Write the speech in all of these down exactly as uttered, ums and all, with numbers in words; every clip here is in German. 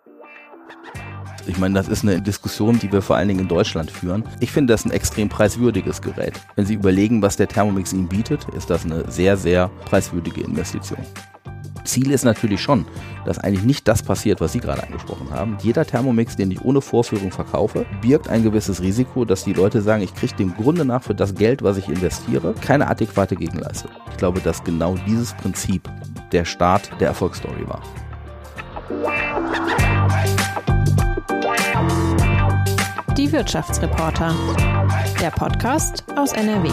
Ich meine, das ist eine Diskussion, die wir vor allen Dingen in Deutschland führen. Ich finde das ein extrem preiswürdiges Gerät. Wenn Sie überlegen, was der Thermomix Ihnen bietet, ist das eine sehr, sehr preiswürdige Investition. Ziel ist natürlich schon, dass eigentlich nicht das passiert, was Sie gerade angesprochen haben. Jeder Thermomix, den ich ohne Vorführung verkaufe, birgt ein gewisses Risiko, dass die Leute sagen, ich kriege dem Grunde nach für das Geld, was ich investiere, keine adäquate Gegenleistung. Ich glaube, dass genau dieses Prinzip der Start der Erfolgsstory war. Die Wirtschaftsreporter, der Podcast aus N R W.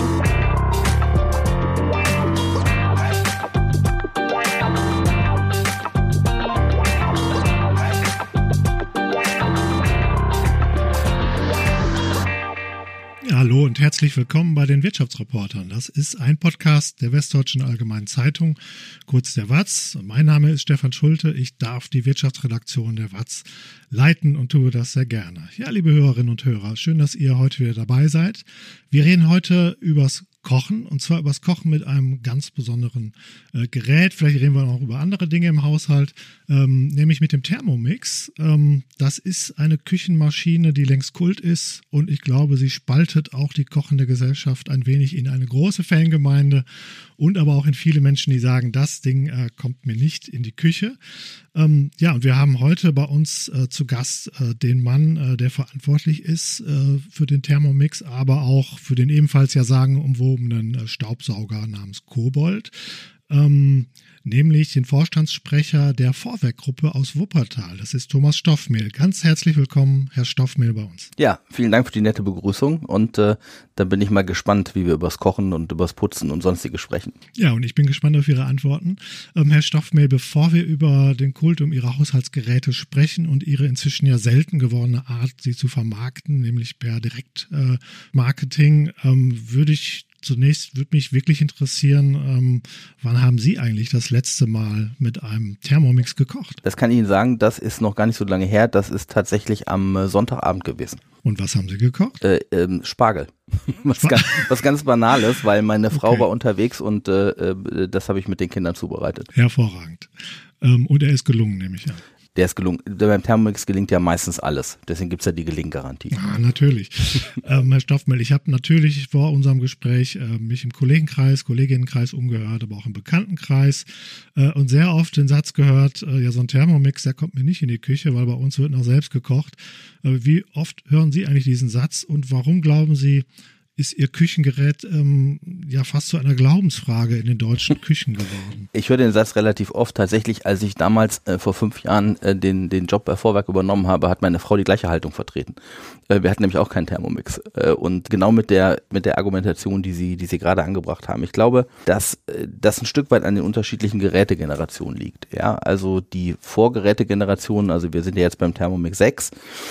Ja, hallo und herzlich willkommen bei den Wirtschaftsreportern. Das ist ein Podcast der Westdeutschen Allgemeinen Zeitung, kurz der W A Z. Mein Name ist Stefan Schulte. Ich darf die Wirtschaftsredaktion der W A Z leiten und tue das sehr gerne. Ja, liebe Hörerinnen und Hörer, schön, dass ihr heute wieder dabei seid. Wir reden heute übers Kochen, und zwar übers Kochen mit einem ganz besonderen äh, Gerät. Vielleicht reden wir auch über andere Dinge im Haushalt, ähm, nämlich mit dem Thermomix. Ähm, das ist eine Küchenmaschine, die längst Kult ist, und ich glaube, sie spaltet auch die kochende Gesellschaft ein wenig in eine große Fangemeinde und aber auch in viele Menschen, die sagen, das Ding äh, kommt mir nicht in die Küche. Ähm, ja, und wir haben heute bei uns äh, zu Gast äh, den Mann, äh, der verantwortlich ist äh, für den Thermomix, aber auch für den ebenfalls ja sagenumwobenen äh, Staubsauger namens Kobold, ähm, nämlich den Vorstandssprecher der Vorwerk-Gruppe aus Wuppertal. Das ist Thomas Stoffmehl. Ganz herzlich willkommen, Herr Stoffmehl, bei uns. Ja, vielen Dank für die nette Begrüßung, und äh, da bin ich mal gespannt, wie wir übers Kochen und übers Putzen und sonstige sprechen. Ja, und ich bin gespannt auf Ihre Antworten. Ähm, Herr Stoffmehl, bevor wir über den Kult um Ihre Haushaltsgeräte sprechen und Ihre inzwischen ja selten gewordene Art, sie zu vermarkten, nämlich per Direktmarketing, äh, ähm, würde ich Zunächst würde mich wirklich interessieren, ähm, wann haben Sie eigentlich das letzte Mal mit einem Thermomix gekocht? Das kann ich Ihnen sagen, das ist noch gar nicht so lange her. Das ist tatsächlich am äh, Sonntagabend gewesen. Und was haben Sie gekocht? Äh, ähm, Spargel. was, ganz, was ganz Banales, weil meine Frau Okay. war unterwegs und äh, äh, das habe ich mit den Kindern zubereitet. Hervorragend. Ähm, und er ist gelungen, nehme ich an. Der ist gelungen. Beim Thermomix gelingt ja meistens alles. Deswegen gibt's ja die Gelinggarantie. Ah, natürlich. ähm, Herr Stoffmehl, ich habe natürlich vor unserem Gespräch äh, mich im Kollegenkreis, Kolleginnenkreis umgehört, aber auch im Bekanntenkreis äh, und sehr oft den Satz gehört, äh, ja, so ein Thermomix, der kommt mir nicht in die Küche, weil bei uns wird noch selbst gekocht. Äh, wie oft hören Sie eigentlich diesen Satz, und warum glauben Sie, ist Ihr Küchengerät ähm, ja fast zu einer Glaubensfrage in den deutschen Küchen geworden? Ich höre den Satz relativ oft. Tatsächlich, als ich damals äh, vor fünf Jahren äh, den, den Job bei Vorwerk übernommen habe, hat meine Frau die gleiche Haltung vertreten. Äh, wir hatten nämlich auch keinen Thermomix. Äh, und genau mit der mit der Argumentation, die Sie die Sie gerade angebracht haben. Ich glaube, dass äh, das ein Stück weit an den unterschiedlichen Gerätegenerationen liegt. Ja, also die Vorgerätegeneration, also wir sind ja jetzt beim Thermomix sechs,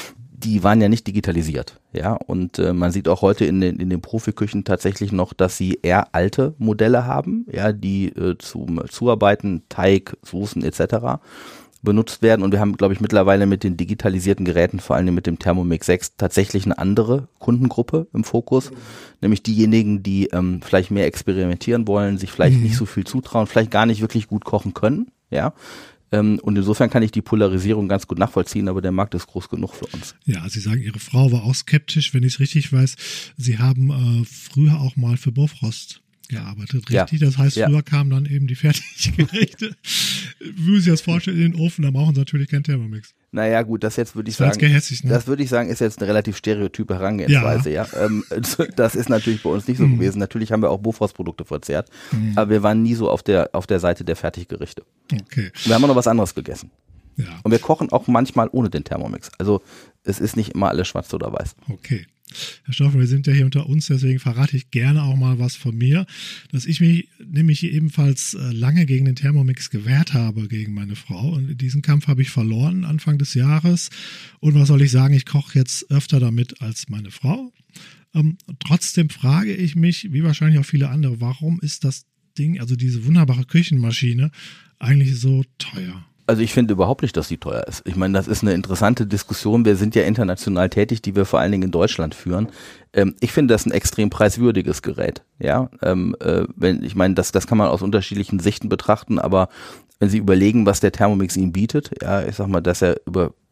die waren ja nicht digitalisiert, ja, und äh, man sieht auch heute in den in den Profiküchen tatsächlich noch, dass sie eher alte Modelle haben, ja, die äh, zum Zuarbeiten, Teig, Soßen et cetera benutzt werden, und wir haben, glaube ich, mittlerweile mit den digitalisierten Geräten, vor allem mit dem Thermomix sechs, tatsächlich eine andere Kundengruppe im Fokus, mhm. nämlich diejenigen, die ähm, vielleicht mehr experimentieren wollen, sich vielleicht mhm. nicht so viel zutrauen, vielleicht gar nicht wirklich gut kochen können, ja. Und insofern kann ich die Polarisierung ganz gut nachvollziehen, aber der Markt ist groß genug für uns. Ja, Sie sagen, Ihre Frau war auch skeptisch, wenn ich es richtig weiß. Sie haben äh, früher auch mal für Bofrost gearbeitet, richtig? Ja. Das heißt, früher ja. kamen dann eben die Fertiggerichte, wie Sie das vorstellen, in den Ofen, da brauchen Sie natürlich keinen Thermomix. Naja, gut, das jetzt würde ich das sagen, gehässig, ne? das würde ich sagen, ist jetzt eine relativ stereotype Herangehensweise, ja. ja. Ähm, das ist natürlich bei uns nicht so mm. gewesen. Natürlich haben wir auch Bofrost-Produkte verzehrt, mm. aber wir waren nie so auf der auf der Seite der Fertiggerichte. Okay. Wir haben auch noch was anderes gegessen. Ja. Und wir kochen auch manchmal ohne den Thermomix. Also es ist nicht immer alles schwarz oder weiß. Okay. Herr Stoffmehl, wir sind ja hier unter uns, deswegen verrate ich gerne auch mal was von mir, dass ich mich nämlich ebenfalls lange gegen den Thermomix gewehrt habe, gegen meine Frau. Und diesen Kampf habe ich verloren Anfang des Jahres. Und was soll ich sagen, ich koche jetzt öfter damit als meine Frau. Ähm, trotzdem frage ich mich, wie wahrscheinlich auch viele andere, warum ist das Ding, also diese wunderbare Küchenmaschine, eigentlich so teuer? Also ich finde überhaupt nicht, dass die teuer ist. Ich meine, das ist eine interessante Diskussion. Wir sind ja international tätig, die wir vor allen Dingen in Deutschland führen. Ähm, ich finde das ein extrem preiswürdiges Gerät. Ja, ähm, äh, wenn ich meine, das das kann man aus unterschiedlichen Sichten betrachten, aber wenn Sie überlegen, was der Thermomix Ihnen bietet, ja, ich sag mal, dass er über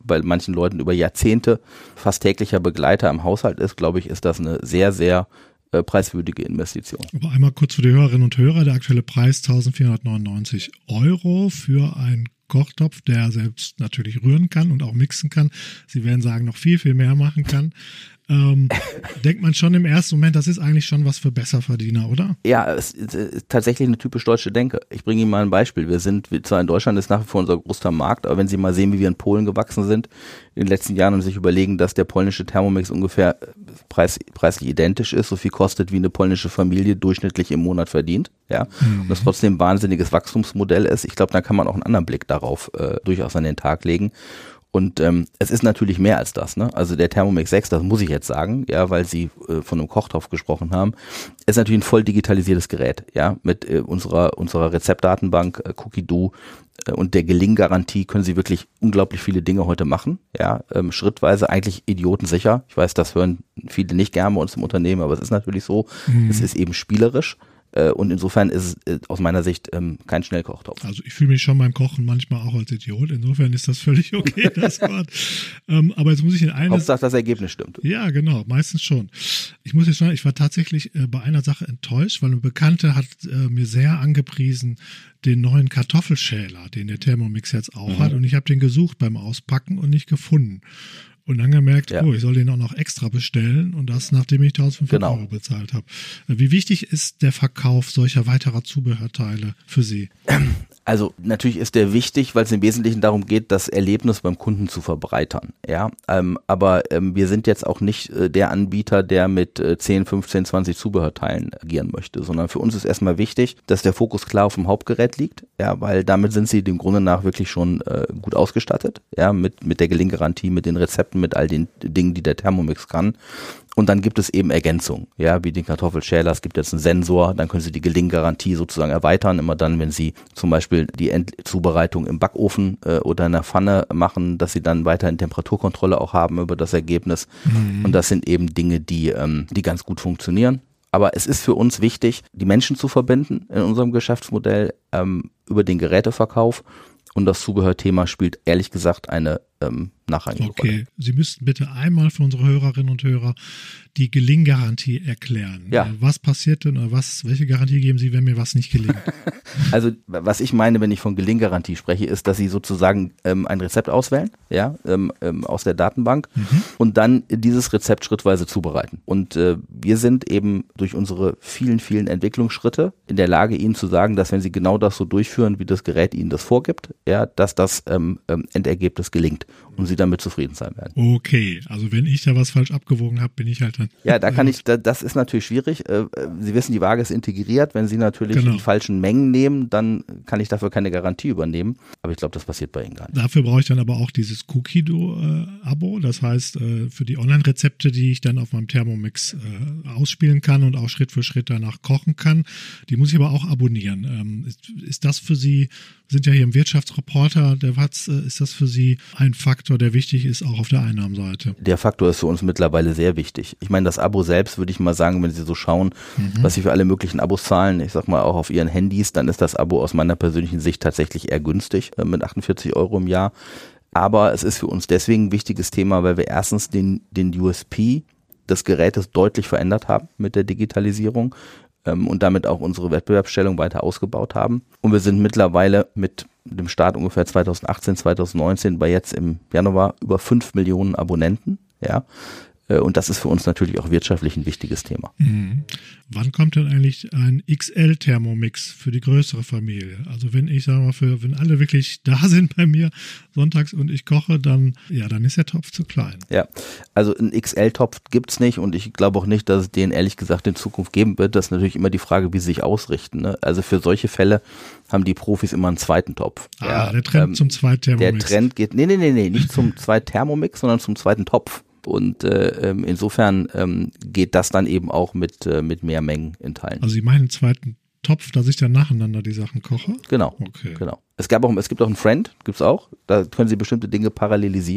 bei manchen Leuten über Jahrzehnte fast täglicher Begleiter im Haushalt ist, glaube ich, ist das eine sehr, sehr äh, preiswürdige Investition. Aber einmal kurz für die Hörerinnen und Hörer, der aktuelle Preis eintausendvierhundertneunundneunzig Euro für einen Kochtopf, der selbst natürlich rühren kann und auch mixen kann. Sie werden sagen, noch viel, viel mehr machen kann. Ähm, denkt man schon im ersten Moment, das ist eigentlich schon was für Besserverdiener, oder? Ja, es ist tatsächlich eine typisch deutsche Denke. Ich bringe Ihnen mal ein Beispiel. Wir sind, zwar in Deutschland ist nach wie vor unser größter Markt, aber wenn Sie mal sehen, wie wir in Polen gewachsen sind in den letzten Jahren und sich überlegen, dass der polnische Thermomix ungefähr preis, preislich identisch ist, so viel kostet, wie eine polnische Familie durchschnittlich im Monat verdient, ja, mhm. und das trotzdem ein wahnsinniges Wachstumsmodell ist, ich glaube, da kann man auch einen anderen Blick darauf äh, durchaus an den Tag legen. Und ähm, es ist natürlich mehr als das, ne? Also der Thermomix sechs, das muss ich jetzt sagen, ja, weil Sie äh, von einem Kochtopf gesprochen haben, ist natürlich ein voll digitalisiertes Gerät, ja, mit äh, unserer unserer Rezeptdatenbank äh, Cookie-Do äh, und der Gelinggarantie können Sie wirklich unglaublich viele Dinge heute machen, ja, ähm, schrittweise eigentlich idiotensicher. Ich weiß, das hören viele nicht gerne bei uns im Unternehmen, aber es ist natürlich so, mhm. es ist eben spielerisch. Und insofern ist es aus meiner Sicht ähm, kein Schnellkochtopf. Also ich fühle mich schon beim Kochen manchmal auch als Idiot. Insofern ist das völlig okay, das Wort. ähm, aber jetzt muss ich in eines... Hauptsache das Ergebnis stimmt. Ja, genau, meistens schon. Ich muss jetzt sagen, ich war tatsächlich äh, bei einer Sache enttäuscht, weil eine Bekannte hat äh, mir sehr angepriesen den neuen Kartoffelschäler, den der Thermomix jetzt auch mhm. hat. Und ich habe den gesucht beim Auspacken und nicht gefunden. Und dann gemerkt, ja. oh, ich soll den auch noch extra bestellen und das, nachdem ich eintausendfünfhundert genau. Euro bezahlt habe. Wie wichtig ist der Verkauf solcher weiterer Zubehörteile für Sie? Also natürlich ist der wichtig, weil es im Wesentlichen darum geht, das Erlebnis beim Kunden zu verbreitern. Ja, ähm, aber ähm, wir sind jetzt auch nicht äh, der Anbieter, der mit äh, zehn, fünfzehn, zwanzig Zubehörteilen agieren möchte, sondern für uns ist erstmal wichtig, dass der Fokus klar auf dem Hauptgerät liegt, ja, weil damit sind Sie dem Grunde nach wirklich schon äh, gut ausgestattet, ja, mit mit der Gelinggarantie, mit den Rezepten, mit all den Dingen, die der Thermomix kann. Und dann gibt es eben Ergänzungen, ja, wie den Kartoffelschäler. Es gibt jetzt einen Sensor, dann können Sie die Gelinggarantie sozusagen erweitern. Immer dann, wenn Sie zum Beispiel die Endzubereitung im Backofen äh, oder in der Pfanne machen, dass Sie dann weiterhin Temperaturkontrolle auch haben über das Ergebnis. Mhm. Und das sind eben Dinge, die, ähm, die ganz gut funktionieren. Aber es ist für uns wichtig, die Menschen zu verbinden in unserem Geschäftsmodell ähm, über den Geräteverkauf. Und das Zubehörthema spielt ehrlich gesagt eine ähm, nachrangige okay. Rolle. Sie müssten bitte einmal für unsere Hörerinnen und Hörer die Gelinggarantie erklären. Ja. Was passiert denn oder was, welche Garantie geben Sie, wenn mir was nicht gelingt? Also was ich meine, wenn ich von Gelinggarantie spreche, ist, dass Sie sozusagen ähm, ein Rezept auswählen, ja, ähm, ähm, aus der Datenbank mhm. und dann dieses Rezept schrittweise zubereiten. Und äh, wir sind eben durch unsere vielen, vielen Entwicklungsschritte in der Lage, Ihnen zu sagen, dass wenn Sie genau das so durchführen, wie das Gerät Ihnen das vorgibt, ja, dass das ähm, ähm, Endergebnis gelingt und Sie damit zufrieden sein werden. Okay, also wenn ich da was falsch abgewogen habe, bin ich halt dann... Ja, da kann ich, da, das ist natürlich schwierig. Sie wissen, die Waage ist integriert. Wenn Sie natürlich genau. die falschen Mengen nehmen, dann kann ich dafür keine Garantie übernehmen. Aber ich glaube, das passiert bei Ihnen gar nicht. Dafür brauche ich dann aber auch dieses Cookie-Do-Abo. Das heißt, für die Online-Rezepte, die ich dann auf meinem Thermomix ausspielen kann und auch Schritt für Schritt danach kochen kann, die muss ich aber auch abonnieren. Ist, ist das für Sie, sind ja hier im Wirtschaftsreporter der W A Z, ist das für Sie ein Faktor, der wichtig ist, auch auf der Einnahmenseite? Der Faktor ist für uns mittlerweile sehr wichtig. Ich meine, das Abo selbst, würde ich mal sagen, wenn Sie so schauen, mhm. was Sie für alle möglichen Abos zahlen, ich sag mal auch auf Ihren Handys, dann ist das Abo aus meiner persönlichen Sicht tatsächlich eher günstig, äh, mit achtundvierzig Euro im Jahr. Aber es ist für uns deswegen ein wichtiges Thema, weil wir erstens den, den U S P des Gerätes deutlich verändert haben mit der Digitalisierung ähm, und damit auch unsere Wettbewerbsstellung weiter ausgebaut haben. Und wir sind mittlerweile mit dem Start ungefähr zweitausendachtzehn, zweitausendneunzehn bei jetzt im Januar über fünf Millionen Abonnenten, ja. Und das ist für uns natürlich auch wirtschaftlich ein wichtiges Thema. Mhm. Wann kommt denn eigentlich ein X L-Thermomix für die größere Familie? Also wenn ich sage mal, für, wenn alle wirklich da sind bei mir sonntags und ich koche, dann ja, dann ist der Topf zu klein. Ja, also einen X L-Topf gibt's nicht und ich glaube auch nicht, dass es den ehrlich gesagt in Zukunft geben wird. Das ist natürlich immer die Frage, wie sie sich ausrichten. Ne? Also für solche Fälle haben die Profis immer einen zweiten Topf. Ah, ja, der Trend ähm, zum Zweit-Thermomix. Der Trend geht, nee, nee, nee, nee, nicht zum Zweit-Thermomix, sondern zum zweiten Topf. Und äh, insofern ähm, geht das dann eben auch mit, äh, mit mehr Mengen in Teilen. Also Sie meinen einen zweiten Topf, dass ich dann nacheinander die Sachen koche? Genau, okay. genau. Es gab auch, es gibt auch einen Friend, gibt's auch. Da können Sie bestimmte Dinge parallelisieren.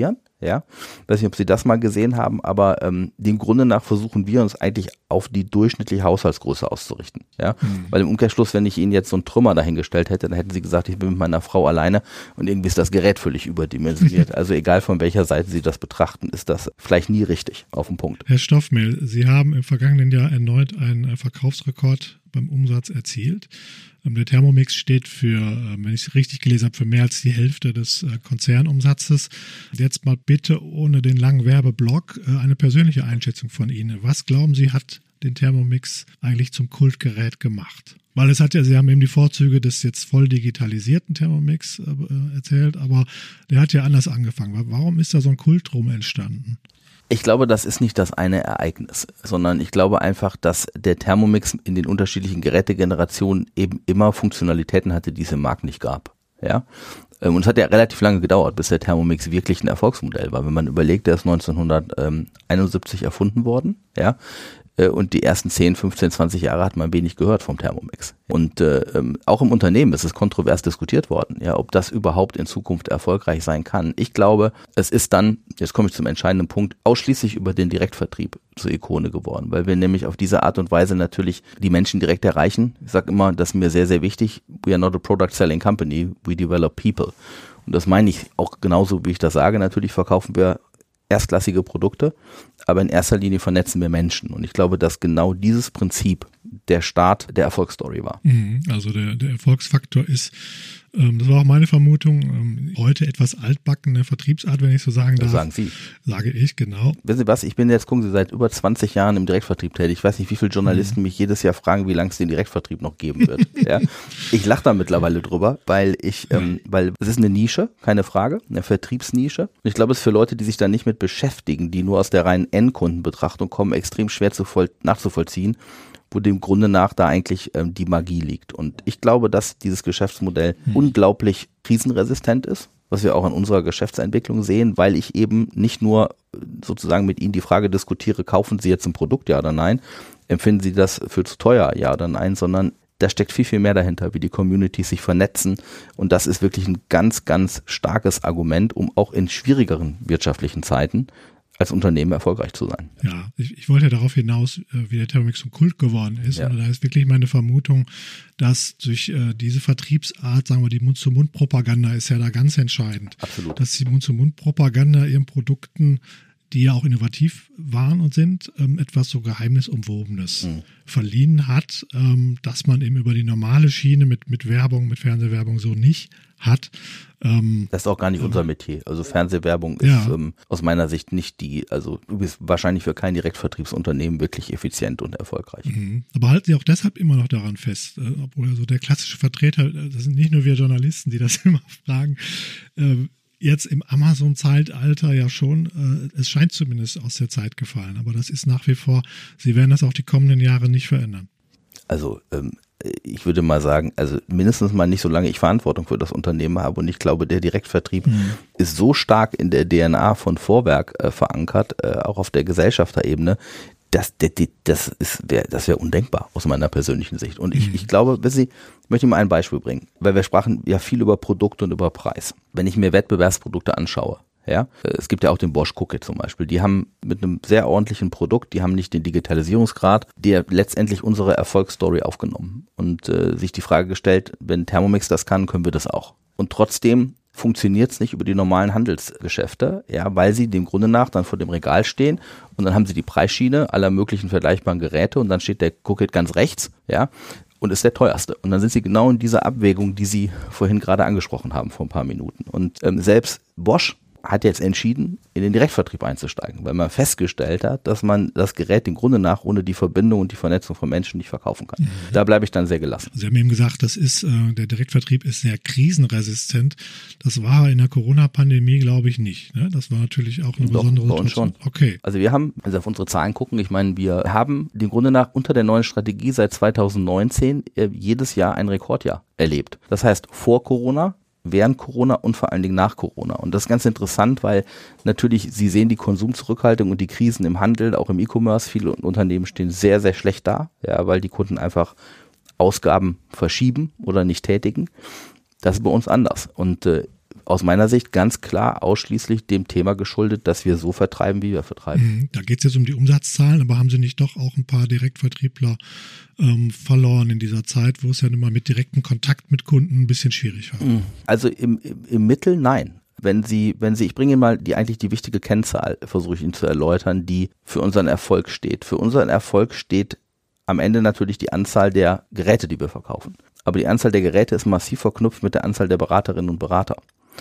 Ja, weiß nicht, ob Sie das mal gesehen haben, aber ähm, dem Grunde nach versuchen wir uns eigentlich auf die durchschnittliche Haushaltsgröße auszurichten. Ja, mhm. Weil im Umkehrschluss, wenn ich Ihnen jetzt so einen Trümmer dahingestellt hätte, dann hätten Sie gesagt, ich bin mit meiner Frau alleine und irgendwie ist das Gerät völlig überdimensioniert. Also egal von welcher Seite Sie das betrachten, ist das vielleicht nie richtig auf den Punkt. Herr Stoffmehl, Sie haben im vergangenen Jahr erneut einen Verkaufsrekord beim Umsatz erzielt. Der Thermomix steht für, wenn ich es richtig gelesen habe, für mehr als die Hälfte des Konzernumsatzes. Jetzt mal bitte ohne den langen Werbeblock eine persönliche Einschätzung von Ihnen. Was glauben Sie, hat den Thermomix eigentlich zum Kultgerät gemacht? Weil es hat ja, Sie haben eben die Vorzüge des jetzt voll digitalisierten Thermomix äh, erzählt, aber der hat ja anders angefangen. Warum ist da so ein Kult drum entstanden? Ich glaube, das ist nicht das eine Ereignis, sondern ich glaube einfach, dass der Thermomix in den unterschiedlichen Gerätegenerationen eben immer Funktionalitäten hatte, die es im Markt nicht gab. Ja, und es hat ja relativ lange gedauert, bis der Thermomix wirklich ein Erfolgsmodell war. Wenn man überlegt, der ist neunzehnhunderteinundsiebzig erfunden worden, ja, und die ersten zehn, fünfzehn, zwanzig Jahre hat man wenig gehört vom Thermomix. Und äh, auch im Unternehmen ist es kontrovers diskutiert worden, ja, ob das überhaupt in Zukunft erfolgreich sein kann. Ich glaube, es ist dann, jetzt komme ich zum entscheidenden Punkt, ausschließlich über den Direktvertrieb zur Ikone geworden, weil wir nämlich auf diese Art und Weise natürlich die Menschen direkt erreichen. Ich sage immer, das ist mir sehr, sehr wichtig, we are not a product selling company, we develop people. Und das meine ich auch genauso, wie ich das sage. Natürlich verkaufen wir erstklassige Produkte, aber in erster Linie vernetzen wir Menschen. Und ich glaube, dass genau dieses Prinzip der Start der Erfolgsstory war. Also der, der Erfolgsfaktor ist, ähm, das war auch meine Vermutung, ähm, heute etwas altbackene Vertriebsart, wenn ich so sagen darf. Das sagen Sie. Sage ich, genau. Wissen Sie was, ich bin jetzt, gucken Sie, seit über zwanzig Jahren im Direktvertrieb tätig. Ich weiß nicht, wie viele Journalisten mhm. mich jedes Jahr fragen, wie lange es den Direktvertrieb noch geben wird. Ja. Ich lache da mittlerweile drüber, weil ich, ähm, weil es ist eine Nische, keine Frage, eine Vertriebsnische. Und ich glaube, es ist für Leute, die sich da nicht mit beschäftigen, die nur aus der reinen Endkundenbetrachtung kommen, extrem schwer zu voll, nachzuvollziehen, wo dem Grunde nach da eigentlich ähm, die Magie liegt. Und ich glaube, dass dieses Geschäftsmodell hm. unglaublich krisenresistent ist, was wir auch in unserer Geschäftsentwicklung sehen, weil ich eben nicht nur sozusagen mit Ihnen die Frage diskutiere, kaufen Sie jetzt ein Produkt, ja oder nein, empfinden Sie das für zu teuer, ja oder nein, sondern da steckt viel, viel mehr dahinter, wie die Communities sich vernetzen. Und das ist wirklich ein ganz, ganz starkes Argument, um auch in schwierigeren wirtschaftlichen Zeiten als Unternehmen erfolgreich zu sein. Ja, ich, ich wollte ja darauf hinaus, wie der Thermomix zum Kult geworden ist. Ja. Und da ist wirklich meine Vermutung, dass durch äh, diese Vertriebsart, sagen wir, die Mund-zu-Mund-Propaganda ist ja da ganz entscheidend. Absolut. Dass die Mund-zu-Mund-Propaganda ihren Produkten, die ja auch innovativ waren und sind, ähm, etwas so Geheimnisumwobenes mhm. verliehen hat, ähm, dass man eben über die normale Schiene mit, mit Werbung, mit Fernsehwerbung so nicht hat. Ähm, das ist auch gar nicht ähm, unser Metier. Also Fernsehwerbung ist ja. ähm, aus meiner Sicht nicht die, also du bist wahrscheinlich für kein Direktvertriebsunternehmen wirklich effizient und erfolgreich. Mhm. Aber halten Sie auch deshalb immer noch daran fest, äh, obwohl also der klassische Vertreter, das sind nicht nur wir Journalisten, die das immer fragen, äh, jetzt im Amazon-Zeitalter ja schon, äh, es scheint zumindest aus der Zeit gefallen, aber das ist nach wie vor, Sie werden das auch die kommenden Jahre nicht verändern. Also ähm, ich würde mal sagen, also mindestens mal nicht, solange ich Verantwortung für das Unternehmen habe, und ich glaube, der Direktvertrieb mhm. ist so stark in der D N A von Vorwerk äh, verankert, äh, auch auf der Gesellschafterebene, dass das, das ist, wär, das wäre undenkbar aus meiner persönlichen Sicht. Und ich, mhm. ich glaube, wissen Sie, ich möchte Ihnen mal ein Beispiel bringen, weil wir sprachen ja viel über Produkte und über Preis. Wenn ich mir Wettbewerbsprodukte anschaue, ja, es gibt ja auch den Bosch Cooker zum Beispiel, die haben mit einem sehr ordentlichen Produkt, die haben nicht den Digitalisierungsgrad, der letztendlich unsere Erfolgsstory aufgenommen und äh, sich die Frage gestellt, wenn Thermomix das kann, können wir das auch. Und trotzdem funktioniert es nicht über die normalen Handelsgeschäfte, ja, weil sie dem Grunde nach dann vor dem Regal stehen und dann haben sie die Preisschiene aller möglichen vergleichbaren Geräte und dann steht der Cooker ganz rechts, ja, und ist der teuerste. Und dann sind sie genau in dieser Abwägung, die Sie vorhin gerade angesprochen haben, vor ein paar Minuten. Und ähm, selbst Bosch hat jetzt entschieden, in den Direktvertrieb einzusteigen, weil man festgestellt hat, dass man das Gerät im Grunde nach ohne die Verbindung und die Vernetzung von Menschen nicht verkaufen kann. Mhm. Da bleibe ich dann sehr gelassen. Sie haben eben gesagt, das ist, äh, der Direktvertrieb ist sehr krisenresistent. Das war in der Corona-Pandemie, glaube ich, nicht. Ne? Das war natürlich auch eine Doch, besondere bei uns schon. Okay. Also wir haben, wenn Sie auf unsere Zahlen gucken, ich meine, wir haben dem Grunde nach unter der neuen Strategie seit zweitausendneunzehn äh, jedes Jahr ein Rekordjahr erlebt. Das heißt, vor Corona, während Corona und vor allen Dingen nach Corona. Und das ist ganz interessant, weil natürlich, Sie sehen die Konsumzurückhaltung und die Krisen im Handel, auch im E-Commerce. Viele Unternehmen stehen sehr, sehr schlecht da, ja, weil die Kunden einfach Ausgaben verschieben oder nicht tätigen. Das ist bei uns anders. Und äh, aus meiner Sicht ganz klar ausschließlich dem Thema geschuldet, dass wir so vertreiben, wie wir vertreiben. Da geht es jetzt um die Umsatzzahlen, aber haben Sie nicht doch auch ein paar Direktvertriebler ähm, verloren in dieser Zeit, wo es ja immer mit direktem Kontakt mit Kunden ein bisschen schwierig war? Also im, im, im Mittel nein. Wenn Sie, wenn Sie, ich bringe Ihnen mal die eigentlich die wichtige Kennzahl, versuche ich Ihnen zu erläutern, die für unseren Erfolg steht. Für unseren Erfolg steht am Ende natürlich die Anzahl der Geräte, die wir verkaufen. Aber die Anzahl der Geräte ist massiv verknüpft mit der Anzahl der Beraterinnen und Berater.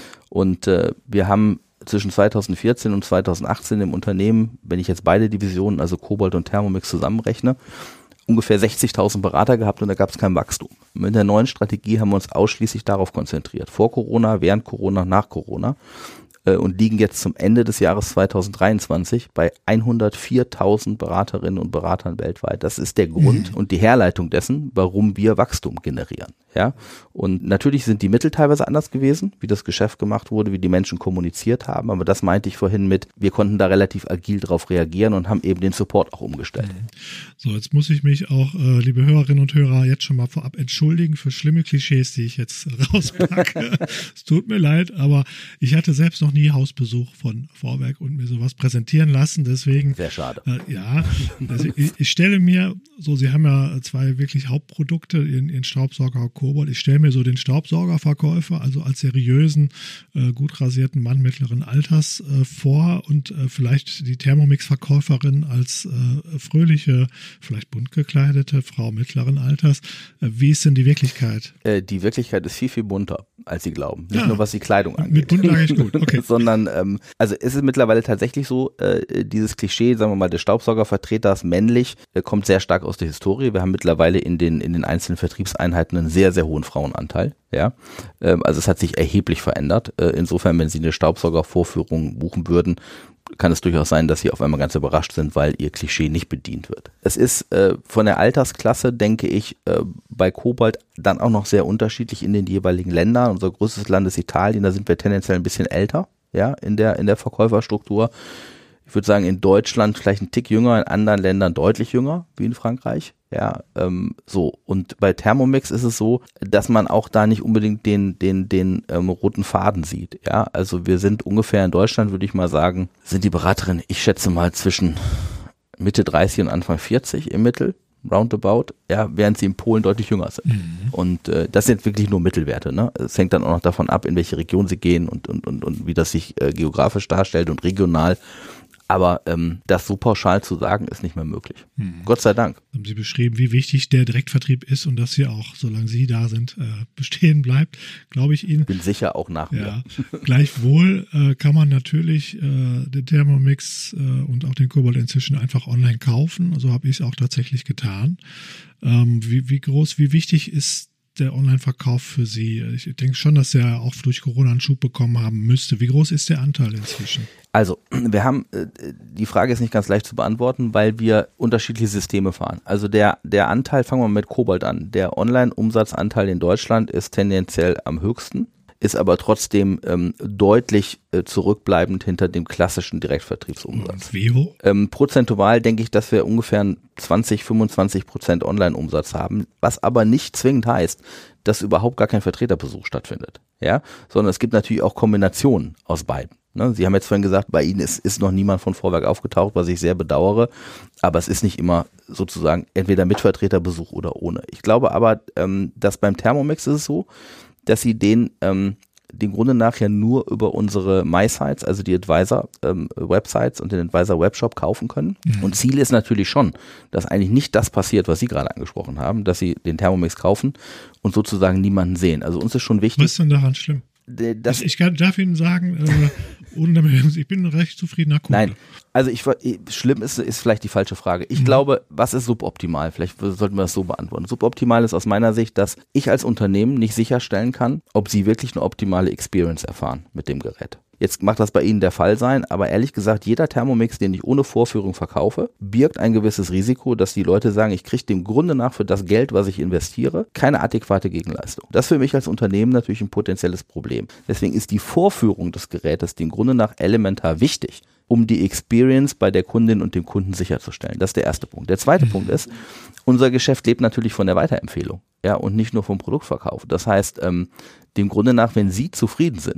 Und äh, wir haben zwischen zweitausendvierzehn und zweitausendachtzehn im Unternehmen, wenn ich jetzt beide Divisionen, also Cobalt und Thermomix zusammenrechne, ungefähr sechzigtausend Berater gehabt und da gab es kein Wachstum. Mit der neuen Strategie haben wir uns ausschließlich darauf konzentriert. Vor Corona, während Corona, nach Corona. Und liegen jetzt zum Ende des Jahres zweitausenddreiundzwanzig bei hundertviertausend Beraterinnen und Beratern weltweit. Das ist der Grund mhm. und die Herleitung dessen, warum wir Wachstum generieren. Ja, und natürlich sind die Mittel teilweise anders gewesen, wie das Geschäft gemacht wurde, wie die Menschen kommuniziert haben, aber das meinte ich vorhin mit, wir konnten da relativ agil drauf reagieren und haben eben den Support auch umgestellt. So, jetzt muss ich mich auch, äh, liebe Hörerinnen und Hörer, jetzt schon mal vorab entschuldigen für schlimme Klischees, die ich jetzt rauspacke. Es tut mir leid, aber ich hatte selbst noch nie Hausbesuch von Vorwerk und mir sowas präsentieren lassen, deswegen. Sehr schade. Äh, ja, also ich, ich stelle mir, so, Sie haben ja zwei wirklich Hauptprodukte, Ihren, Ihren Staubsauger Cobalt. Ich stelle mir so den Staubsaugerverkäufer, also als seriösen, äh, gut rasierten Mann mittleren Alters äh, vor und äh, vielleicht die Thermomix-Verkäuferin als äh, fröhliche, vielleicht bunt gekleidete Frau mittleren Alters. Äh, wie ist denn die Wirklichkeit? Äh, die Wirklichkeit ist viel, viel bunter, als Sie glauben. Nicht ja, nur, was die Kleidung angeht. Mit bunt lag ich gut, okay. Sondern, ähm, also es ist mittlerweile tatsächlich so, äh, dieses Klischee, sagen wir mal, des Staubsaugervertreters männlich, äh, kommt sehr stark aus der Historie. Wir haben mittlerweile in den, in den einzelnen Vertriebseinheiten einen sehr, sehr hohen Frauenanteil. Ja, ähm, also es hat sich erheblich verändert. Äh, insofern, wenn Sie eine Staubsaugervorführung buchen würden, kann es durchaus sein, dass Sie auf einmal ganz überrascht sind, weil Ihr Klischee nicht bedient wird. Es ist äh, von der Altersklasse, denke ich, äh, bei Cobalt dann auch noch sehr unterschiedlich in den jeweiligen Ländern. Unser größtes Land ist Italien, da sind wir tendenziell ein bisschen älter, ja, in der, in der Verkäuferstruktur. Ich würde sagen, in Deutschland vielleicht ein Tick jünger, in anderen Ländern deutlich jünger, wie in Frankreich. Ja, ähm, so. Und bei Thermomix ist es so, dass man auch da nicht unbedingt den, den, den ähm, roten Faden sieht. Ja, also wir sind ungefähr in Deutschland, würde ich mal sagen, sind die Beraterinnen, ich schätze mal zwischen Mitte dreißig und Anfang vierzig im Mittel, roundabout, ja, während sie in Polen deutlich jünger sind. Mhm. Und äh, das sind wirklich nur Mittelwerte, ne? Es hängt dann auch noch davon ab, in welche Region sie gehen und, und, und, und wie das sich äh, geografisch darstellt und regional. Aber ähm, das so pauschal zu sagen, ist nicht mehr möglich. Hm. Gott sei Dank. Haben Sie beschrieben, wie wichtig der Direktvertrieb ist und dass Sie auch, solange Sie da sind, äh, bestehen bleibt, glaube ich Ihnen. Bin sicher auch nach mir. Ja. Gleichwohl äh, kann man natürlich äh, den Thermomix äh, und auch den Cobalt inzwischen einfach online kaufen. So habe ich es auch tatsächlich getan. Ähm, wie, wie groß, wie wichtig ist der Online-Verkauf für Sie? Ich denke schon, dass er auch durch Corona einen Schub bekommen haben müsste. Wie groß ist der Anteil inzwischen? Also, wir haben, die Frage ist nicht ganz leicht zu beantworten, weil wir unterschiedliche Systeme fahren. Also der, der Anteil, fangen wir mit Cobalt an, der Online-Umsatzanteil in Deutschland ist tendenziell am höchsten, ist aber trotzdem ähm, deutlich äh, zurückbleibend hinter dem klassischen Direktvertriebsumsatz. Wie hoch? Ähm, prozentual denke ich, dass wir ungefähr zwanzig, fünfundzwanzig Prozent Online-Umsatz haben, was aber nicht zwingend heißt, dass überhaupt gar kein Vertreterbesuch stattfindet, ja, sondern es gibt natürlich auch Kombinationen aus beiden. Ne? Sie haben jetzt vorhin gesagt, bei Ihnen ist, ist noch niemand von Vorwerk aufgetaucht, was ich sehr bedauere, aber es ist nicht immer sozusagen entweder mit Vertreterbesuch oder ohne. Ich glaube aber, ähm, dass beim Thermomix ist es so, dass Sie den ähm, den Grunde nach ja nur über unsere MySites, also die Advisor-Websites ähm, und den Advisor-Webshop kaufen können. Mhm. Und Ziel ist natürlich schon, dass eigentlich nicht das passiert, was Sie gerade angesprochen haben, dass Sie den Thermomix kaufen und sozusagen niemanden sehen. Also uns ist schon wichtig. Was ist denn daran schlimm? Das ich, ich kann, darf Ihnen sagen, äh, ohne damit, ich bin ein recht zufriedener Kunde. Nein, also ich, schlimm ist, ist vielleicht die falsche Frage. Ich mhm. glaube, was ist suboptimal? Vielleicht sollten wir das so beantworten. Suboptimal ist aus meiner Sicht, dass ich als Unternehmen nicht sicherstellen kann, ob Sie wirklich eine optimale Experience erfahren mit dem Gerät. Jetzt mag das bei Ihnen der Fall sein, aber ehrlich gesagt, jeder Thermomix, den ich ohne Vorführung verkaufe, birgt ein gewisses Risiko, dass die Leute sagen, ich kriege dem Grunde nach für das Geld, was ich investiere, keine adäquate Gegenleistung. Das ist für mich als Unternehmen natürlich ein potenzielles Problem. Deswegen ist die Vorführung des Gerätes dem Grunde nach elementar wichtig, um die Experience bei der Kundin und dem Kunden sicherzustellen. Das ist der erste Punkt. Der zweite Punkt ist, unser Geschäft lebt natürlich von der Weiterempfehlung, ja, und nicht nur vom Produktverkauf. Das heißt, ähm, dem Grunde nach, wenn Sie zufrieden sind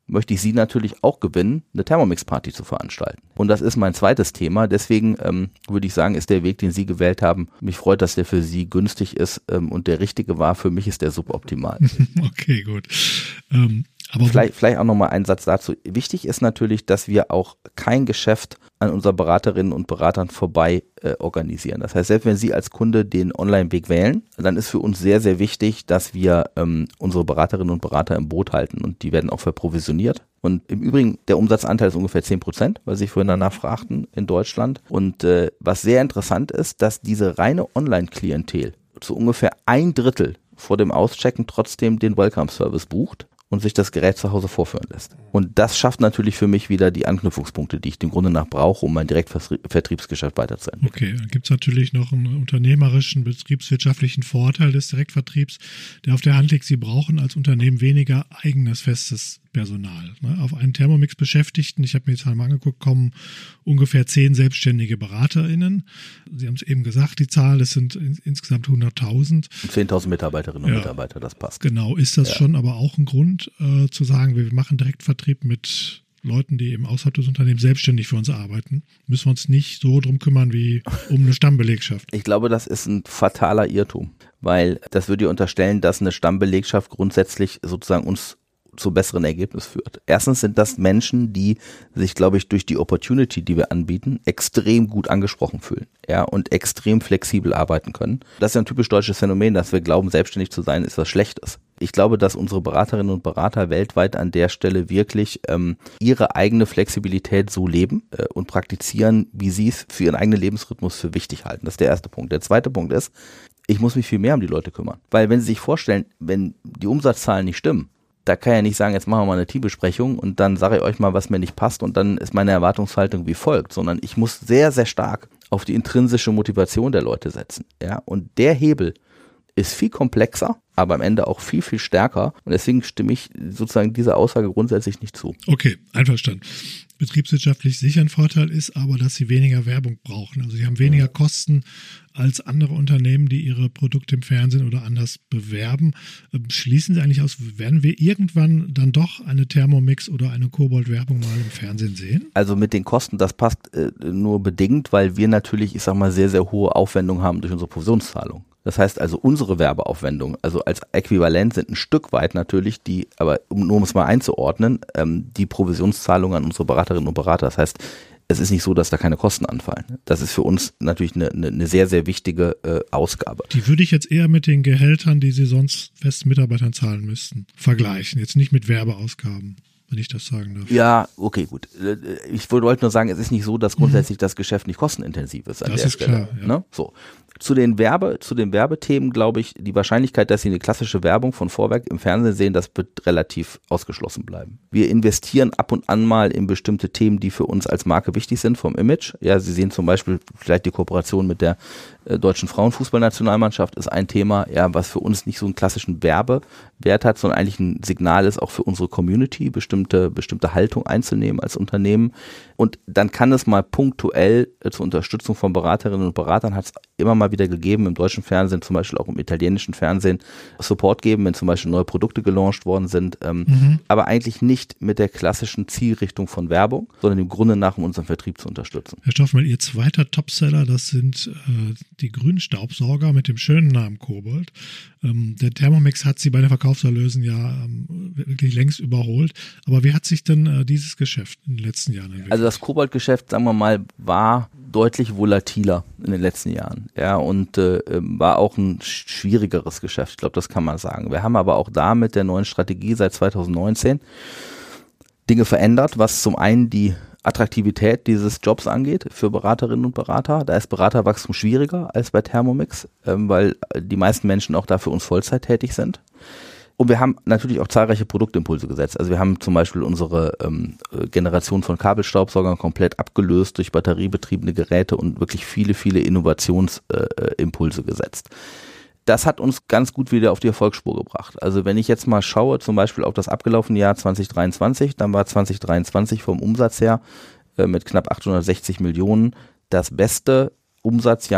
möchte ich Sie natürlich auch gewinnen, eine Thermomix-Party zu veranstalten. Und das ist mein zweites Thema. Deswegen ähm, würde ich sagen, ist der Weg, den Sie gewählt haben, mich freut, dass der für Sie günstig ist ähm, und der richtige war. Für mich ist der suboptimal. Okay, gut. Ähm, aber vielleicht, vielleicht auch nochmal ein Satz dazu. Wichtig ist natürlich, dass wir auch kein Geschäft an unseren Beraterinnen und Beratern vorbei äh, organisieren. Das heißt, selbst wenn Sie als Kunde den Online-Weg wählen, dann ist für uns sehr, sehr wichtig, dass wir ähm, unsere Beraterinnen und Berater im Boot halten und die werden auch verprovisioniert. Und im Übrigen, der Umsatzanteil ist ungefähr zehn Prozent, weil Sie vorhin danach fragten, in Deutschland. Und äh, was sehr interessant ist, dass diese reine Online-Klientel zu ungefähr ein Drittel vor dem Auschecken trotzdem den Welcome-Service bucht und sich das Gerät zu Hause vorführen lässt. Und das schafft natürlich für mich wieder die Anknüpfungspunkte, die ich dem Grunde nach brauche, um mein Direktvertriebsgeschäft weiterzuentwickeln. Okay, dann gibt es natürlich noch einen unternehmerischen, betriebswirtschaftlichen Vorteil des Direktvertriebs, der auf der Hand liegt. Sie brauchen als Unternehmen weniger eigenes festes Personal. Auf einen Thermomix-Beschäftigten, ich habe mir die Zahl mal angeguckt, kommen ungefähr zehn selbstständige BeraterInnen. Sie haben es eben gesagt, die Zahl, das sind insgesamt hunderttausend. zehntausend Mitarbeiterinnen und ja, Mitarbeiter, das passt. Genau, ist das ja schon aber auch ein Grund äh, zu sagen, wir machen Direktvertrieb mit Leuten, die eben außerhalb des Unternehmens selbstständig für uns arbeiten, müssen wir uns nicht so drum kümmern wie um eine Stammbelegschaft. Ich glaube, das ist ein fataler Irrtum, weil das würde ja unterstellen, dass eine Stammbelegschaft grundsätzlich sozusagen uns zu besseren Ergebnis führt. Erstens sind das Menschen, die sich, glaube ich, durch die Opportunity, die wir anbieten, extrem gut angesprochen fühlen, ja, und extrem flexibel arbeiten können. Das ist ja ein typisch deutsches Phänomen, dass wir glauben, selbstständig zu sein, ist was Schlechtes. Ich glaube, dass unsere Beraterinnen und Berater weltweit an der Stelle wirklich ähm, ihre eigene Flexibilität so leben äh, und praktizieren, wie sie es für ihren eigenen Lebensrhythmus für wichtig halten. Das ist der erste Punkt. Der zweite Punkt ist, ich muss mich viel mehr um die Leute kümmern. Weil wenn Sie sich vorstellen, wenn die Umsatzzahlen nicht stimmen, da kann ich ja nicht sagen, jetzt machen wir mal eine Teambesprechung und dann sage ich euch mal, was mir nicht passt und dann ist meine Erwartungshaltung wie folgt, sondern ich muss sehr, sehr stark auf die intrinsische Motivation der Leute setzen. Ja, und der Hebel ist viel komplexer, aber am Ende auch viel, viel stärker und deswegen stimme ich sozusagen dieser Aussage grundsätzlich nicht zu. Okay, einverstanden. Betriebswirtschaftlich sicher ein Vorteil ist aber, dass sie weniger Werbung brauchen. Also sie haben weniger Kosten als andere Unternehmen, die ihre Produkte im Fernsehen oder anders bewerben. Schließen Sie eigentlich aus, werden wir irgendwann dann doch eine Thermomix oder eine Kobold-Werbung mal im Fernsehen sehen? Also mit den Kosten, das passt äh, nur bedingt, weil wir natürlich, ich sag mal, sehr, sehr hohe Aufwendungen haben durch unsere Provisionszahlung. Das heißt also, unsere Werbeaufwendungen, also als Äquivalent sind ein Stück weit natürlich die, aber um, nur um es mal einzuordnen, ähm, die Provisionszahlungen an unsere Beraterinnen und Berater. Das heißt, es ist nicht so, dass da keine Kosten anfallen. Das ist für uns natürlich eine, eine, eine sehr, sehr wichtige äh, Ausgabe. Die würde ich jetzt eher mit den Gehältern, die Sie sonst festen Mitarbeitern zahlen müssten, vergleichen. Jetzt nicht mit Werbeausgaben, wenn ich das sagen darf. Ja, okay, gut. Ich wollte nur sagen, es ist nicht so, dass grundsätzlich mhm. das Geschäft nicht kostenintensiv ist an das der ist Stelle. Klar, ja. Ne? So. Zu den Werbe, zu den Werbethemen glaube ich, die Wahrscheinlichkeit, dass Sie eine klassische Werbung von Vorwerk im Fernsehen sehen, das wird relativ ausgeschlossen bleiben. Wir investieren ab und an mal in bestimmte Themen, die für uns als Marke wichtig sind vom Image. Ja, Sie sehen zum Beispiel vielleicht die Kooperation mit der äh, deutschen Frauenfußballnationalmannschaft ist ein Thema, ja, was für uns nicht so einen klassischen Werbewert hat, sondern eigentlich ein Signal ist auch für unsere Community, bestimmte bestimmte Haltung einzunehmen als Unternehmen. Und dann kann es mal punktuell äh, zur Unterstützung von Beraterinnen und Beratern hat es immer mal wieder gegeben, im deutschen Fernsehen, zum Beispiel auch im italienischen Fernsehen, Support geben, wenn zum Beispiel neue Produkte gelauncht worden sind, ähm, mhm. aber eigentlich nicht mit der klassischen Zielrichtung von Werbung, sondern im Grunde nach, um unseren Vertrieb zu unterstützen. Herr Stoffmann, Ihr zweiter Topseller, das sind äh, die grünen Staubsauger mit dem schönen Namen Kobold. Ähm, der Thermomix hat Sie bei den Verkaufserlösen ja ähm, wirklich längst überholt, aber wie hat sich denn äh, dieses Geschäft in den letzten Jahren entwickelt? Also das Kobold-Geschäft, sagen wir mal, war deutlich volatiler in den letzten Jahren, ja, und äh, war auch ein schwierigeres Geschäft, ich glaube, das kann man sagen. Wir haben aber auch da mit der neuen Strategie seit zweitausendneunzehn Dinge verändert, was zum einen die Attraktivität dieses Jobs angeht für Beraterinnen und Berater. Da ist Beraterwachstum schwieriger als bei Thermomix, ähm, weil die meisten Menschen auch da für uns Vollzeit tätig sind. Und wir haben natürlich auch zahlreiche Produktimpulse gesetzt. Also wir haben zum Beispiel unsere ähm, Generation von Kabelstaubsaugern komplett abgelöst durch batteriebetriebene Geräte und wirklich viele, viele Innovationsimpulse äh, gesetzt. Das hat uns ganz gut wieder auf die Erfolgsspur gebracht. Also wenn ich jetzt mal schaue, zum Beispiel auf das abgelaufene Jahr zwanzig dreiundzwanzig, dann war zwanzig dreiundzwanzig vom Umsatz her äh, mit knapp achthundertsechzig Millionen das beste Umsatzjahr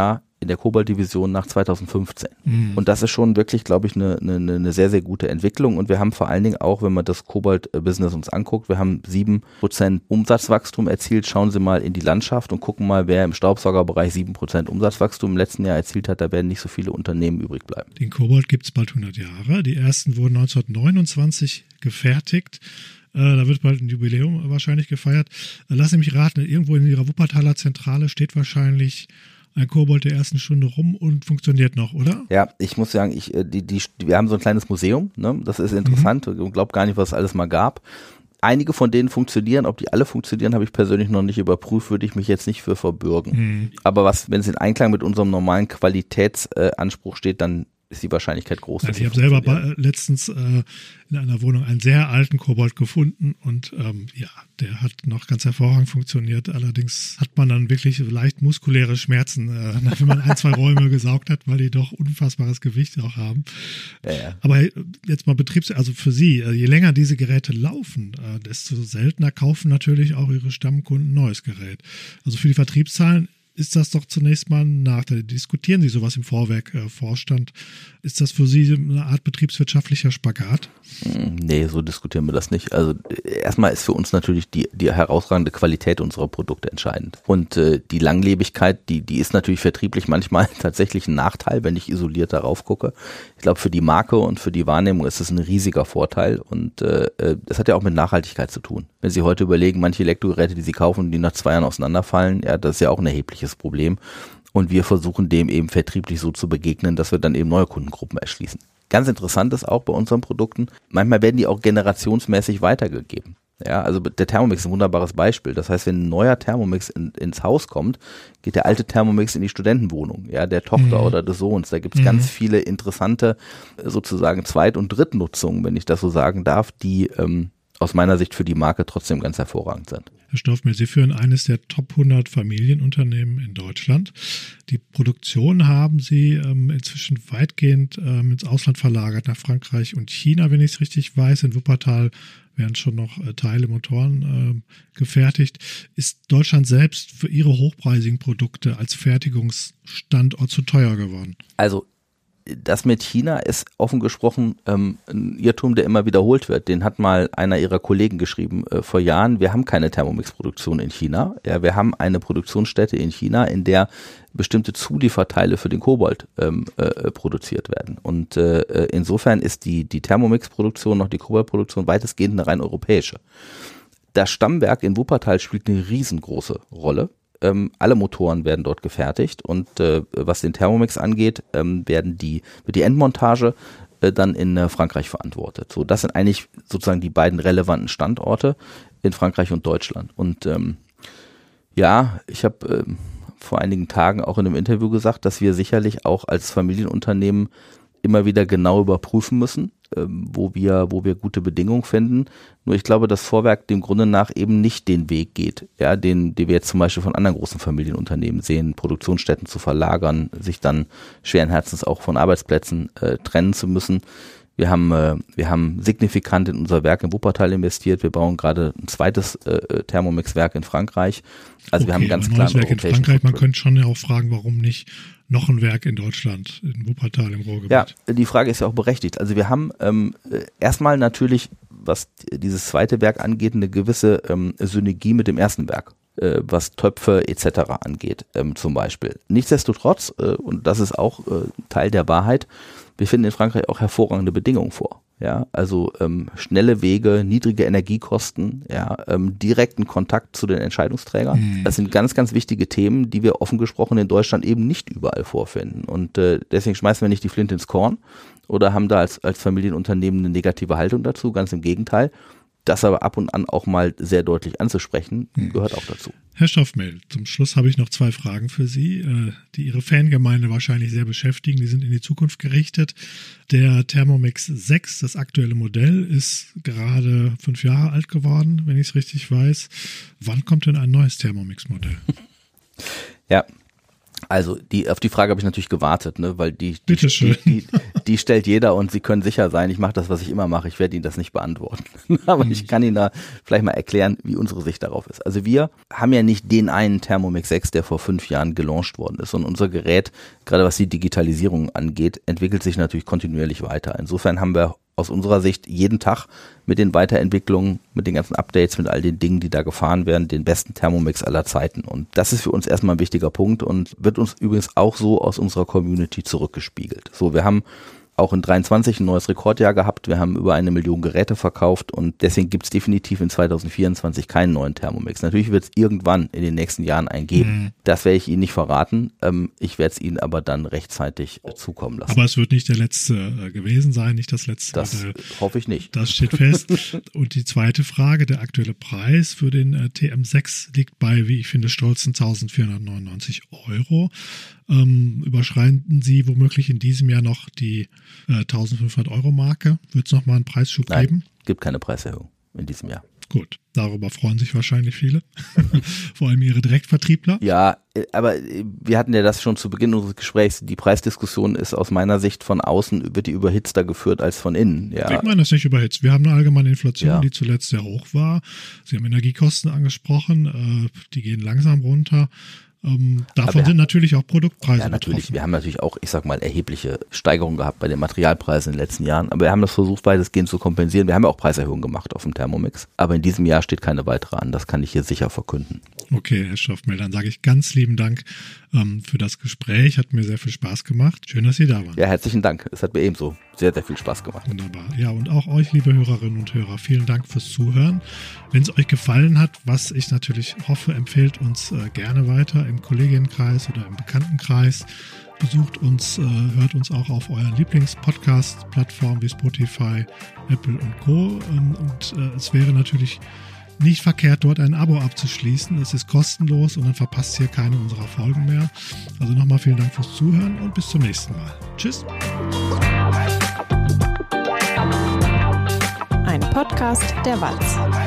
in der Kobalt-Division nach zweitausendfünfzehn. Mhm. Und das ist schon wirklich, glaube ich, eine, eine, eine sehr, sehr gute Entwicklung. Und wir haben vor allen Dingen auch, wenn man das Kobalt-Business uns anguckt, wir haben sieben Prozent Umsatzwachstum erzielt. Schauen Sie mal in die Landschaft und gucken mal, wer im Staubsaugerbereich sieben Prozent Umsatzwachstum im letzten Jahr erzielt hat. Da werden nicht so viele Unternehmen übrig bleiben. Den Kobalt gibt es bald hundert Jahre. Die ersten wurden neunzehnhundertneunundzwanzig gefertigt. Da wird bald ein Jubiläum wahrscheinlich gefeiert. Lass mich raten, irgendwo in Ihrer Wuppertaler Zentrale steht wahrscheinlich ein Kobalt der ersten Stunde rum und funktioniert noch, oder? Ja, ich muss sagen, ich, die, die, wir haben so ein kleines Museum, ne? Das ist interessant. Mhm. Ich glaube gar nicht, was es alles mal gab. Einige von denen funktionieren, ob die alle funktionieren, habe ich persönlich noch nicht überprüft, würde ich mich jetzt nicht für verbürgen. Mhm. Aber was, wenn es in Einklang mit unserem normalen Qualitätsanspruch steht, dann ist die Wahrscheinlichkeit groß. Also ich habe selber bei, letztens äh, in einer Wohnung einen sehr alten Kobalt gefunden und ähm, ja, der hat noch ganz hervorragend funktioniert. Allerdings hat man dann wirklich leicht muskuläre Schmerzen, äh, wenn man ein, zwei Räume gesaugt hat, weil die doch unfassbares Gewicht auch haben. Ja, ja. Aber jetzt mal Betriebs-, also für Sie, je länger diese Geräte laufen, äh, desto seltener kaufen natürlich auch Ihre Stammkunden ein neues Gerät. Also für die Vertriebszahlen ist das doch zunächst mal ein Nachteil. Diskutieren Sie sowas im Vorwerk, äh, Vorstand? Ist das für Sie eine Art betriebswirtschaftlicher Spagat? Nee, so diskutieren wir das nicht. Also erstmal ist für uns natürlich die, die herausragende Qualität unserer Produkte entscheidend. Und äh, die Langlebigkeit, die, die ist natürlich vertrieblich manchmal tatsächlich ein Nachteil, wenn ich isoliert darauf gucke. Ich glaube, für die Marke und für die Wahrnehmung ist es ein riesiger Vorteil. Und äh, das hat ja auch mit Nachhaltigkeit zu tun. Wenn Sie heute überlegen, manche Elektrogeräte, die Sie kaufen, die nach zwei Jahren auseinanderfallen, ja, das ist ja auch ein erhebliches Problem. Und wir versuchen dem eben vertrieblich so zu begegnen, dass wir dann eben neue Kundengruppen erschließen. Ganz interessant ist auch bei unseren Produkten, manchmal werden die auch generationsmäßig weitergegeben. Ja, also der Thermomix ist ein wunderbares Beispiel. Das heißt, wenn ein neuer Thermomix in, ins Haus kommt, geht der alte Thermomix in die Studentenwohnung, ja, der Tochter mhm. oder des Sohns. Da gibt es mhm. ganz viele interessante sozusagen Zweit- und Drittnutzungen, wenn ich das so sagen darf, die ähm, aus meiner Sicht für die Marke trotzdem ganz hervorragend sind. Herr Stoffmehl, Sie führen eines der Top hundert Familienunternehmen in Deutschland. Die Produktion haben Sie ähm, inzwischen weitgehend ähm, ins Ausland verlagert, nach Frankreich und China, wenn ich es richtig weiß. In Wuppertal werden schon noch äh, Teile, Motoren äh, gefertigt. Ist Deutschland selbst für Ihre hochpreisigen Produkte als Fertigungsstandort zu teuer geworden? Also das mit China ist offen gesprochen ähm, ein Irrtum, der immer wiederholt wird. Den hat mal einer ihrer Kollegen geschrieben äh, vor Jahren. Wir haben keine Thermomix-Produktion in China. Ja, wir haben eine Produktionsstätte in China, in der bestimmte Zulieferteile für den Kobalt ähm, äh, produziert werden. Und äh, insofern ist die, die Thermomix-Produktion, noch die Kobaltproduktion weitestgehend eine rein europäische. Das Stammwerk in Wuppertal spielt eine riesengroße Rolle. Ähm, alle Motoren werden dort gefertigt und äh, was den Thermomix angeht, ähm, werden die, wird die Endmontage äh, dann in äh, Frankreich verantwortet. So, das sind eigentlich sozusagen die beiden relevanten Standorte in Frankreich und Deutschland. Und ähm, ja, ich habe ähm, vor einigen Tagen auch in einem Interview gesagt, dass wir sicherlich auch als Familienunternehmen immer wieder genau überprüfen müssen, ähm, wo wir, wo wir gute Bedingungen finden. Nur ich glaube, dass Vorwerk dem Grunde nach eben nicht den Weg geht, ja, den, den wir jetzt zum Beispiel von anderen großen Familienunternehmen sehen, Produktionsstätten zu verlagern, sich dann schweren Herzens auch von Arbeitsplätzen äh, trennen zu müssen. Wir haben, äh, wir haben signifikant in unser Werk in Wuppertal investiert. Wir bauen gerade ein zweites äh, Thermomix-Werk in Frankreich. Also okay, wir haben ganz klar ein Werk in Frankreich. Man könnte schon ja auch fragen, warum nicht noch ein Werk in Deutschland, in Wuppertal im Ruhrgebiet. Ja, die Frage ist ja auch berechtigt. Also wir haben ähm, erstmal natürlich, was dieses zweite Werk angeht, eine gewisse ähm, Synergie mit dem ersten Werk, äh, was Töpfe et cetera angeht, ähm, zum Beispiel. Nichtsdestotrotz, äh, und das ist auch äh, Teil der Wahrheit, wir finden in Frankreich auch hervorragende Bedingungen vor. Ja, also ähm, schnelle Wege, niedrige Energiekosten, ja, ähm, direkten Kontakt zu den Entscheidungsträgern. Mhm. Das sind ganz, ganz wichtige Themen, die wir offen gesprochen in Deutschland eben nicht überall vorfinden. Und äh, deswegen schmeißen wir nicht die Flinte ins Korn oder haben da als, als Familienunternehmen eine negative Haltung dazu. Ganz im Gegenteil. Das aber ab und an auch mal sehr deutlich anzusprechen, gehört auch dazu. Herr Stoffmehl, zum Schluss habe ich noch zwei Fragen für Sie, die Ihre Fangemeinde wahrscheinlich sehr beschäftigen. Die sind in die Zukunft gerichtet. Der Thermomix sechs, das aktuelle Modell, ist gerade fünf Jahre alt geworden, wenn ich es richtig weiß. Wann kommt denn ein neues Thermomix-Modell? Ja, Also die, auf die Frage habe ich natürlich gewartet, ne, weil die, die, Bitteschön. die, die, die stellt jeder und Sie können sicher sein, ich mache das, was ich immer mache, ich werde Ihnen das nicht beantworten. Aber mhm. ich kann Ihnen da vielleicht mal erklären, wie unsere Sicht darauf ist. Also wir haben ja nicht den einen Thermomix sechs, der vor fünf Jahren gelauncht worden ist, sondern unser Gerät, gerade was die Digitalisierung angeht, entwickelt sich natürlich kontinuierlich weiter. Insofern haben wir aus unserer Sicht jeden Tag mit den Weiterentwicklungen, mit den ganzen Updates, mit all den Dingen, die da gefahren werden, den besten Thermomix aller Zeiten. Und das ist für uns erstmal ein wichtiger Punkt und wird uns übrigens auch so aus unserer Community zurückgespiegelt. So, wir haben auch in dreiundzwanzig ein neues Rekordjahr gehabt. Wir haben über eine Million Geräte verkauft und deswegen gibt es definitiv in zwanzig vierundzwanzig keinen neuen Thermomix. Natürlich wird es irgendwann in den nächsten Jahren einen geben. Mhm. Das werde ich Ihnen nicht verraten. Ähm, ich werde es Ihnen aber dann rechtzeitig äh, zukommen lassen. Aber es wird nicht der letzte äh, gewesen sein, nicht das letzte Das Modell. hoffe ich nicht. Das steht fest. Und die zweite Frage, der aktuelle Preis für den äh, T M sechs liegt bei, wie ich finde, stolzen eintausendvierhundertneunundneunzig Euro. Ähm, überschreiten Sie womöglich in diesem Jahr noch die äh, eintausendfünfhundert Euro Marke? Wird es nochmal einen Preisschub Nein, geben? Gibt keine Preiserhöhung in diesem Jahr. Gut, darüber freuen sich wahrscheinlich viele, vor allem Ihre Direktvertriebler. Ja, aber wir hatten ja das schon zu Beginn unseres Gesprächs. Die Preisdiskussion ist aus meiner Sicht von außen, wird die überhitzter geführt als von innen. Ja. Ich meine das nicht überhitzt. Wir haben eine allgemeine Inflation, Ja. die zuletzt sehr hoch war. Sie haben Energiekosten angesprochen, äh, die gehen langsam runter. Ähm, davon Aber- sind natürlich auch Produktpreise Ja, natürlich. betroffen. Wir haben natürlich auch, ich sag mal, erhebliche Steigerungen gehabt bei den Materialpreisen in den letzten Jahren. Aber wir haben das versucht, weitestgehend zu kompensieren. Wir haben ja auch Preiserhöhungen gemacht auf dem Thermomix. Aber in diesem Jahr steht keine weitere an. Das kann ich hier sicher verkünden. Okay, Herr Stoffmehl, dann sage ich ganz lieben Dank ähm, für das Gespräch. Hat mir sehr viel Spaß gemacht. Schön, dass Sie da waren. Ja, herzlichen Dank. Es hat mir ebenso sehr, sehr viel Spaß gemacht. Wunderbar. Ja, und auch euch, liebe Hörerinnen und Hörer, vielen Dank fürs Zuhören. Wenn es euch gefallen hat, was ich natürlich hoffe, empfehlt uns äh, gerne weiter im Kolleginnenkreis oder im Bekanntenkreis. Besucht uns, äh, hört uns auch auf euren Lieblings-Podcast-Plattformen wie Spotify, Apple und Co. Ähm, und äh, es wäre natürlich nicht verkehrt, dort ein Abo abzuschließen. Es ist kostenlos und dann verpasst ihr keine unserer Folgen mehr. Also nochmal vielen Dank fürs Zuhören und bis zum nächsten Mal. Tschüss. Ein Podcast der Walz.